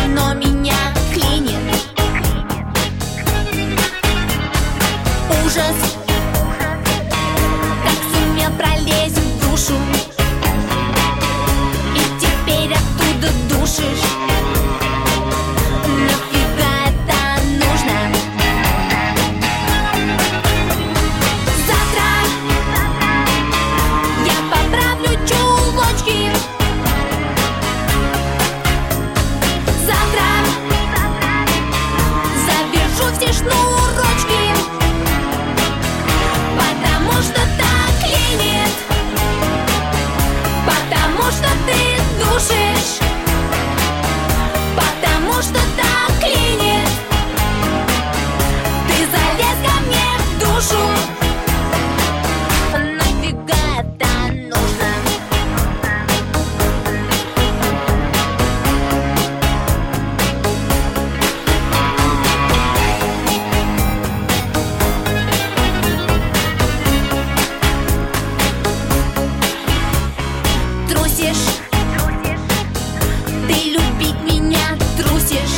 но меня клинит ужас, как сумел пролезть в душу, и теперь оттуда душишь. Нафига это нужно? Завтра я поправлю чулочки. Завтра завяжу все шнурочки, потому что так клинит, потому что ты душишь, потому что так клинит. Ты залез ко мне в душу. Нафига это нужно? Трусишь, ты любить меня трусишь.